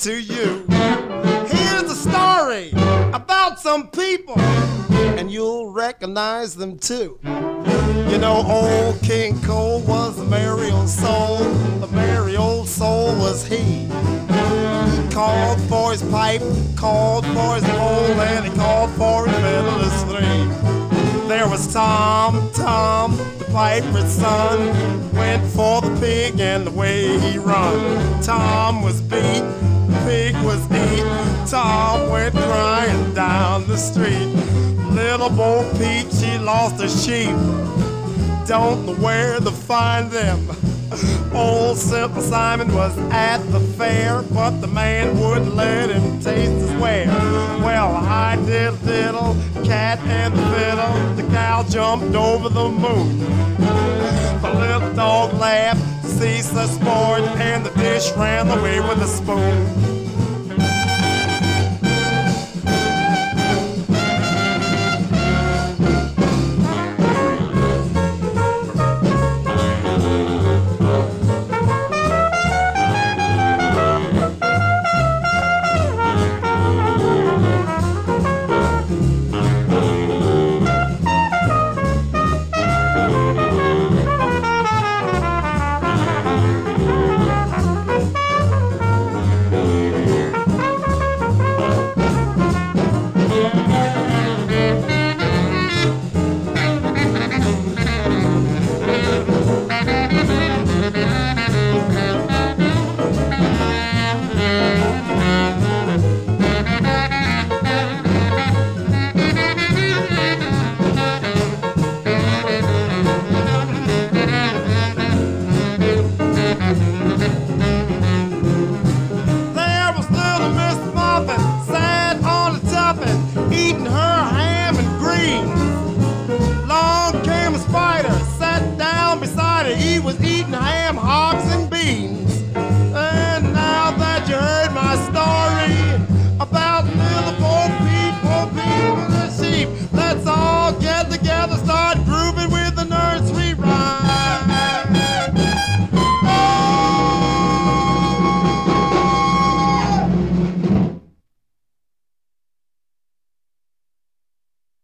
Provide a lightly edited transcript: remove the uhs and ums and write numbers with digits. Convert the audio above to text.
to you. Here's a story about some people, and you'll recognize them too. You know, old King Cole was a merry old soul. A merry old soul was he. He called for his pipe, called for his bowl, and he called for his fiddlers three. There was Tom, Tom, the piper's son, went for the pig and the way he run. Tom was beat, the pig was eat. Tom went crying down the street. Little Bo Peep, she lost her sheep. Don't know where to find them. Old Simple Simon was at the fair, but the man wouldn't let him taste his ware. Well, I did little cat and the fiddle. The cow jumped over the moon. The little dog laughed to see such sport, and the dish ran away with the spoon. Eating her ham and greens.